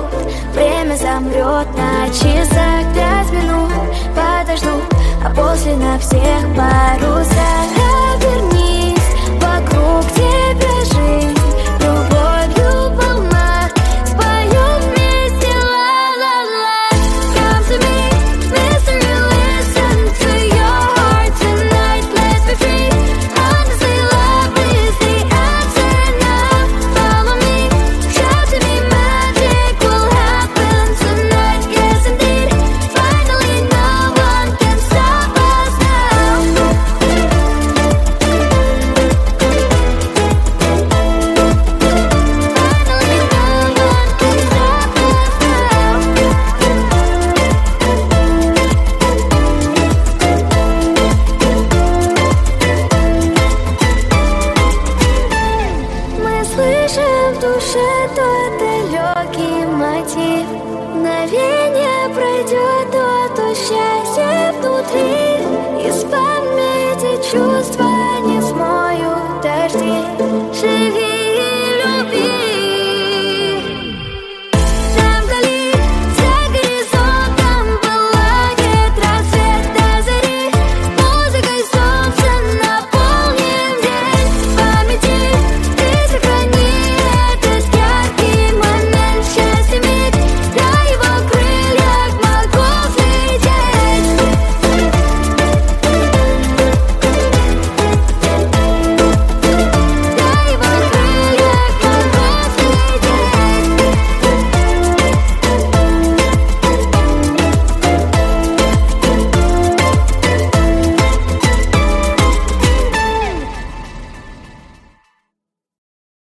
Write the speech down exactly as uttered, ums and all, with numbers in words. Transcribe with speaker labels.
Speaker 1: пройдут, время замрет на часах. Пять минут подожду, а после на всех парусах. Обернись, вокруг тебя жизнь, любовью полна. Споем вместе ла-ла-ла. Come to me, mystery, listen to your heart tonight. Let's be free, honestly love is the answer now. Follow me, shout to me, magic will happen tonight. Yes indeed, finally no one can stop us now. Finally no one can stop us now. Мы слышим в душе тот далекий мотив. Мгновение пройдет, то, то счастье внутри.